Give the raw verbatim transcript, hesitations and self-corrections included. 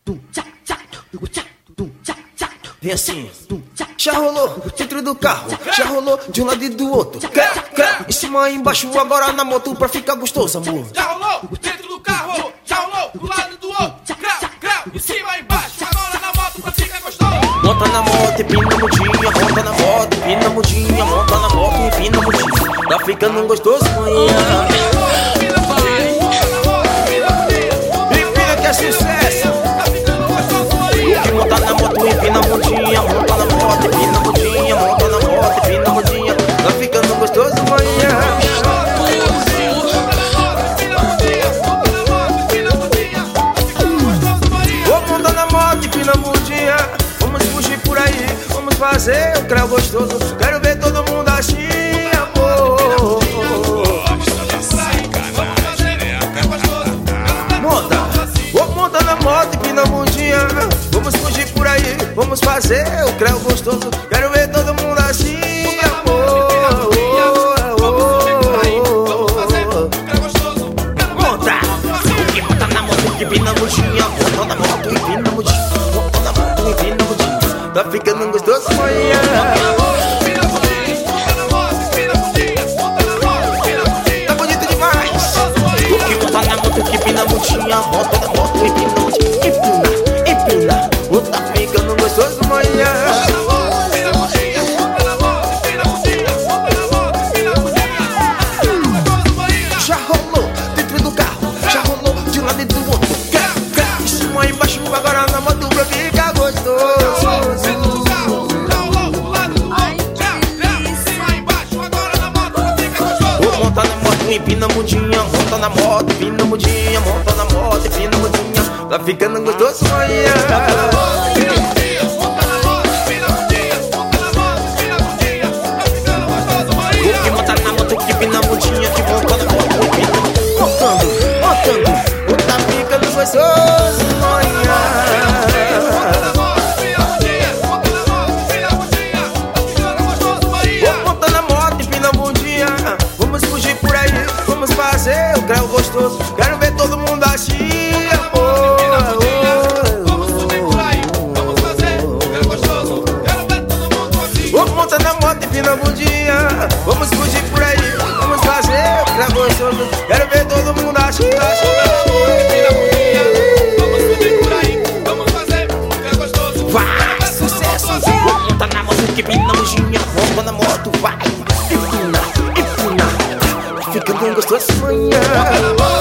Vem assim, já rolou dentro do carro, já rolou de um lado e do outro. Crá, crá, em cima e embaixo, agora na moto pra ficar gostoso, amor. Já rolou dentro do carro, já rolou do lado e do outro. Crá, crá, em cima e embaixo, agora na moto pra ficar gostoso. Monta na moto, empina a mudinha, monta na moto, empina a mudinha, monta na moto, empina a mudinha. Tá ficando gostoso, manhã. Empina que é sucesso. Monta na moto, empina a mudinha, monta na moto, empina a mudinha, monta na moto, empina a mudinha. Tá ficando gostoso, manhã. Vou montar na moto, empina a mudinha. Vamos fugir por aí, vamos fazer o creu gostoso. Quero ver todo mundo assim, amor. Monta, vou montar na moto, empina a mudinha. Vamos fugir por aí, vamos fazer o creu gostoso. Quero ver todo mundo assim, amor. Monta, que monta na moto, que empina a mudinha. Monta na moto, empina a mudinha. Monta na moto, empina a mudinha. Tá ficando gostoso, manhã. Tá bonito demais. O que monta na moto, que empina a mudinha. Monta na moto, empina a mudinha. Empina, empina. Tá ficando gostoso, manhã. Já rolou dentro do carro, já rolou de um lado e do outro. Em cima e embaixo, agora na moto pra ficar gostoso. Vou montar na moto, empina a mudinha. Monta na moto, empina a mudinha. Monta na moto, empina a mudinha. Tá ficando gostoso, manhã. Gostoso, manhã. Vou montar na moto, empina a mudinha. Vamos fugir por aí, vamos fazer o creu gostoso. Quero ver todo mundo assim, amor. Vamos subir por aí, vamos fazer o creu gostoso. Quero ver todo mundo assim. Vou montar na moto, empina a mudinha. Vamos fugir por aí, vamos fazer o creu gostoso. Quero ver todo mundo assim. Que empina a mudinha, monta na moto, vai, empina, empina. Ficando gostoso, manhã.